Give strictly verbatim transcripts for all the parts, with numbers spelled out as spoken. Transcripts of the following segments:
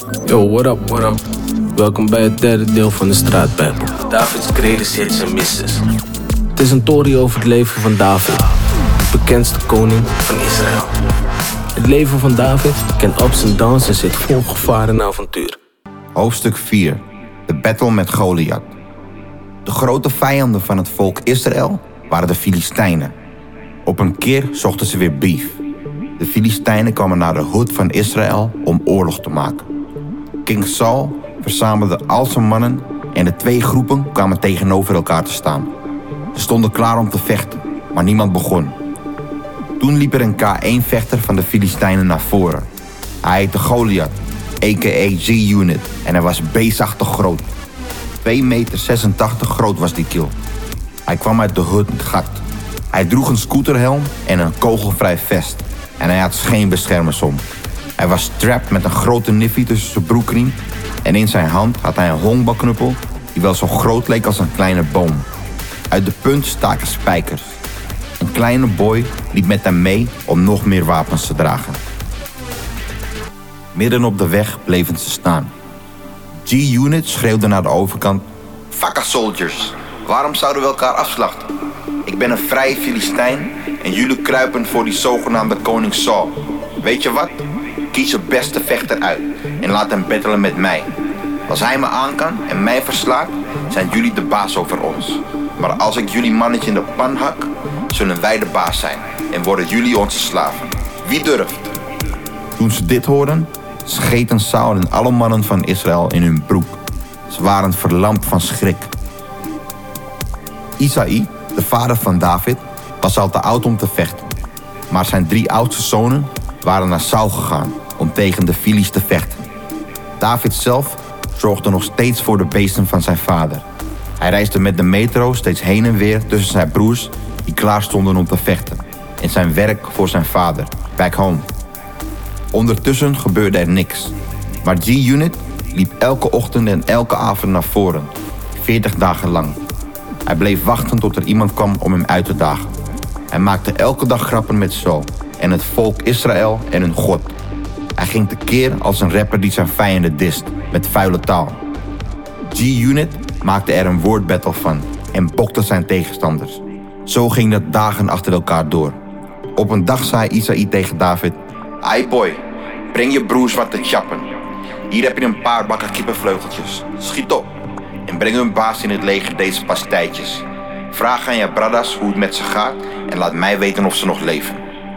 Yo, what up, what up? Welkom bij het derde deel van de Straatbijbel. Davids greatest hits en misses. Het is een tory over het leven van David, de bekendste koning van Israël. Het leven van David kent ups en downs en zit vol gevaar en avontuur. Hoofdstuk vier. De battle met Goliath. De grote vijanden van het volk Israël waren de Filistijnen. Op een keer zochten ze weer beef. De Filistijnen kwamen naar de hoed van Israël om oorlog te maken. King Saul verzamelde al zijn mannen en de twee groepen kwamen tegenover elkaar te staan. Ze stonden klaar om te vechten, maar niemand begon. Toen liep er een K één vechter van de Filistijnen naar voren. Hij heette Goliath, a k a. G-Unit, en hij was beestachtig groot. twee meter zesentachtig groot was die kill. Hij kwam uit de hoed met gat. Hij droeg een scooterhelm en een kogelvrij vest. En hij had scheenbeschermers om. Hij was strapped met een grote niffie tussen zijn broekriem. En in zijn hand had hij een honkbalknuppel die wel zo groot leek als een kleine boom. Uit de punt staken spijkers. Een kleine boy liep met hem mee om nog meer wapens te dragen. Midden op de weg bleven ze staan. G-Unit schreeuwde naar de overkant: "Fakka soldiers, waarom zouden we elkaar afslachten? Ik ben een vrije Filistijn en jullie kruipen voor die zogenaamde koning Saul. Weet je wat? Kies je beste vechter uit en laat hem battelen met mij. Als hij me aan kan en mij verslaat, zijn jullie de baas over ons. Maar als ik jullie mannetje in de pan hak, zullen wij de baas zijn en worden jullie onze slaven. Wie durft?" Toen ze dit hoorden, scheten Saul en alle mannen van Israël in hun broek. Ze waren verlamd van schrik. Isaï, de vader van David, was al te oud om te vechten. Maar zijn drie oudste zonen waren naar Saul gegaan om tegen de Fili's te vechten. David zelf zorgde nog steeds voor de beesten van zijn vader. Hij reisde met de metro steeds heen en weer tussen zijn broers die klaar stonden om te vechten. En zijn werk voor zijn vader, back home. Ondertussen gebeurde er niks. Maar G-Unit liep elke ochtend en elke avond naar voren, veertig dagen lang. Hij bleef wachten tot er iemand kwam om hem uit te dagen. Hij maakte elke dag grappen met Saul en het volk Israël en hun God. Hij ging tekeer als een rapper die zijn vijanden dist met vuile taal. G-Unit maakte er een woordbattle van en bokte zijn tegenstanders. Zo ging dat dagen achter elkaar door. Op een dag zei Isaï tegen David: "Hey boy, breng je broers wat te chappen. Hier heb je een paar bakken kippenvleugeltjes. Schiet op en breng hun baas in het leger deze pastijtjes. Vraag aan je bradas hoe het met ze gaat en laat mij weten of ze nog leven."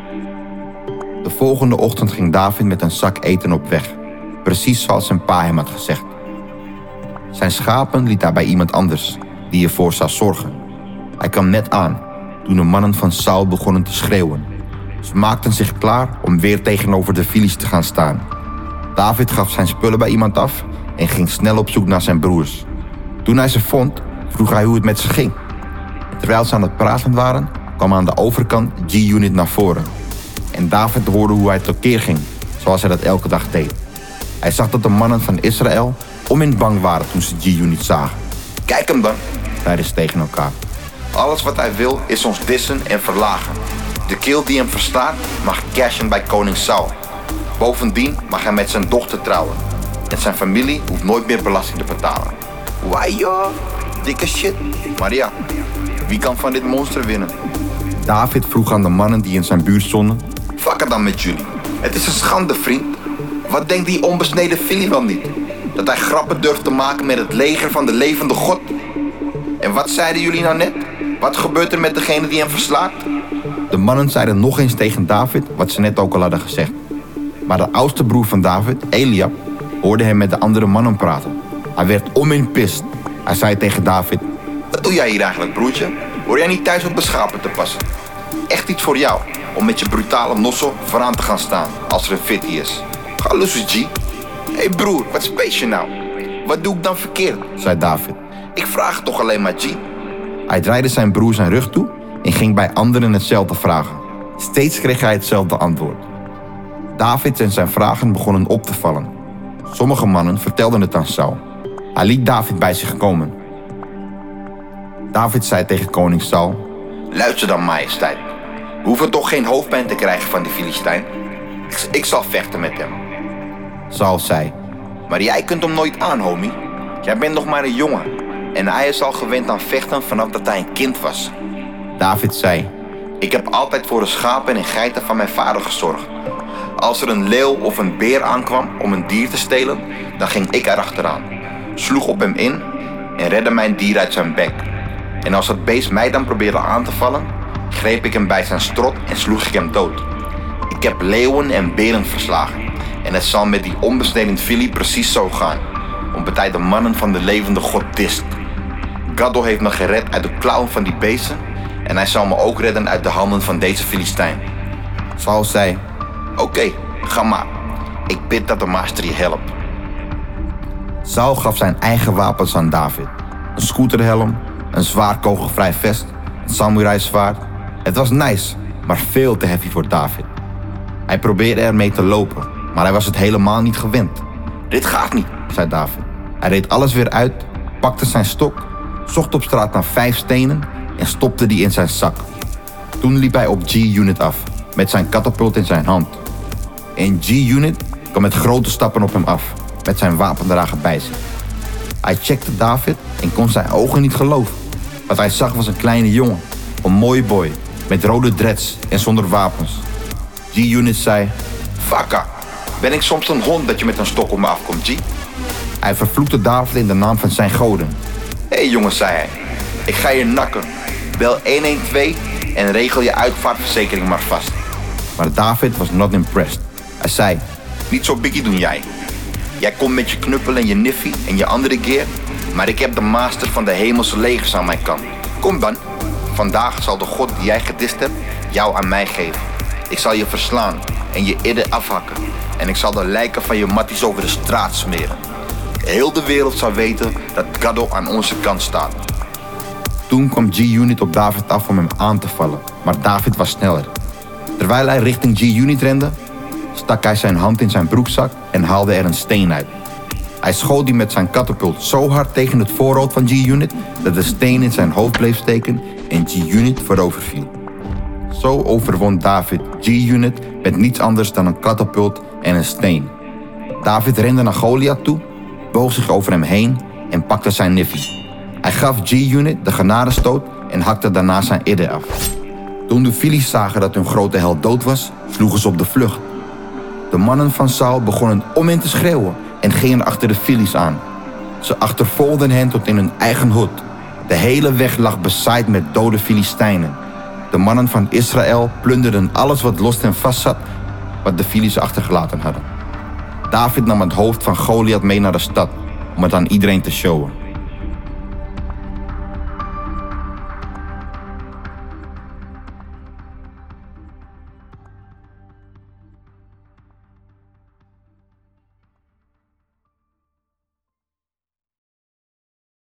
De volgende ochtend ging David met een zak eten op weg, precies zoals zijn pa hem had gezegd. Zijn schapen liet hij bij iemand anders, die ervoor zou zorgen. Hij kwam net aan, toen de mannen van Saul begonnen te schreeuwen. Ze maakten zich klaar om weer tegenover de Fili's te gaan staan. David gaf zijn spullen bij iemand af en ging snel op zoek naar zijn broers. Toen hij ze vond, vroeg hij hoe het met ze ging. En terwijl ze aan het praten waren, kwam aan de overkant G-Unit naar voren. En David hoorde hoe hij tekeer ging, zoals hij dat elke dag deed. Hij zag dat de mannen van Israël om in bang waren toen ze G-Unit zagen. "Kijk hem dan," zeiden ze tegen elkaar. "Alles wat hij wil is ons dissen en verlagen. De kill die hem verstaat mag cashen bij koning Saul. Bovendien mag hij met zijn dochter trouwen. En zijn familie hoeft nooit meer belasting te betalen." Wauw joh, dikke shit. Maar ja, wie kan van dit monster winnen? David vroeg aan de mannen die in zijn buurt stonden: "Fuck het dan met jullie. Het is een schande, vriend. Wat denkt die onbesneden Fili wel niet? Dat hij grappen durft te maken met het leger van de levende God? En wat zeiden jullie nou net? Wat gebeurt er met degene die hem verslaat?" De mannen zeiden nog eens tegen David wat ze net ook al hadden gezegd. Maar de oudste broer van David, Eliab, hoorde hem met de andere mannen praten. Hij werd om in pist. Hij zei tegen David: "Wat doe jij hier eigenlijk, broertje? Hoor jij niet thuis op de schapen te passen? Echt iets voor jou, om met je brutale nossel vooraan te gaan staan als er een fitty is. Ga lussen, G." "Hé hey broer, wat spees je nou? Wat doe ik dan verkeerd?" zei David. "Ik vraag het toch alleen maar, G." Hij draaide zijn broer zijn rug toe en ging bij anderen hetzelfde vragen. Steeds kreeg hij hetzelfde antwoord. David en zijn vragen begonnen op te vallen. Sommige mannen vertelden het aan Saul. Hij liet David bij zich komen. David zei tegen koning Saul: "Luister dan, majesteit. We hoeven toch geen hoofdpijn te krijgen van die Filistijn. Ik, ik zal vechten met hem." Saul zei: Maar jij kunt hem nooit aan, homie. Jij bent nog maar een jongen. En hij is al gewend aan vechten vanaf dat hij een kind was. David zei: ik heb altijd voor de schapen en geiten van mijn vader gezorgd. Als er een leeuw of een beer aankwam om een dier te stelen, dan ging ik erachteraan, sloeg op hem in en redde mijn dier uit zijn bek. En als het beest mij dan probeerde aan te vallen, greep ik hem bij zijn strot en sloeg ik hem dood. Ik heb leeuwen en beren verslagen. En het zal met die onbesneden Fili precies zo gaan, omdat hij de mannen van de levende God dist. Gaddo heeft me gered uit de klauwen van die beesten en hij zal me ook redden uit de handen van deze Filistijn. Saul zei: oké, okay, ga maar. Ik bid dat de Master je helpt. Saul gaf zijn eigen wapens aan David. Een scooterhelm, een zwaar kogelvrij vest, een samurai-zwaard. Het was nice, maar veel te heavy voor David. Hij probeerde ermee te lopen, maar hij was het helemaal niet gewend. Dit gaat niet, zei David. Hij reed alles weer uit, pakte zijn stok, zocht op straat naar vijf stenen en stopte die in zijn zak. Toen liep hij op G-Unit af, met zijn katapult in zijn hand. En G-Unit kwam met grote stappen op hem af, met zijn wapendrager bij zich. Hij checkte David en kon zijn ogen niet geloven. Wat hij zag was een kleine jongen, een mooie boy, met rode dreads en zonder wapens. G-Unit zei: Fakka, ben ik soms een hond dat je met een stok op me afkomt, G? Hij vervloekte David in de naam van zijn goden. Hé hey, jongen, zei hij, ik ga je nakken. Bel een een twee en regel je uitvaartverzekering maar vast. Maar David was not impressed. Hij zei: niet zo biggie doen jij. Jij komt met je knuppel en je niffie en je andere gear, maar ik heb de master van de hemelse legers aan mijn kant. Kom dan. Vandaag zal de God die jij gedist hebt jou aan mij geven. Ik zal je verslaan en je idden afhakken. En ik zal de lijken van je matties over de straat smeren. Heel de wereld zal weten dat Gaddo aan onze kant staat. Toen kwam G-Unit op David af om hem aan te vallen, maar David was sneller. Terwijl hij richting G-Unit rende, stak hij zijn hand in zijn broekzak en haalde er een steen uit. Hij schoot die met zijn katapult zo hard tegen het voorhoofd van G-Unit dat de steen in zijn hoofd bleef steken en G-Unit voorover viel. Zo overwon David G-Unit met niets anders dan een katapult en een steen. David rende naar Goliath toe, boog zich over hem heen en pakte zijn niffie. Hij gaf G-Unit de genadestoot en hakte daarna zijn idden af. Toen de Fili's zagen dat hun grote held dood was, sloegen ze op de vlucht. De mannen van Saul begonnen om hen te schreeuwen en gingen achter de Fili's aan. Ze achtervolgden hen tot in hun eigen hut. De hele weg lag bezaaid met dode Filistijnen. De mannen van Israël plunderden alles wat los en vast zat, wat de Fili's achtergelaten hadden. David nam het hoofd van Goliath mee naar de stad om het aan iedereen te showen.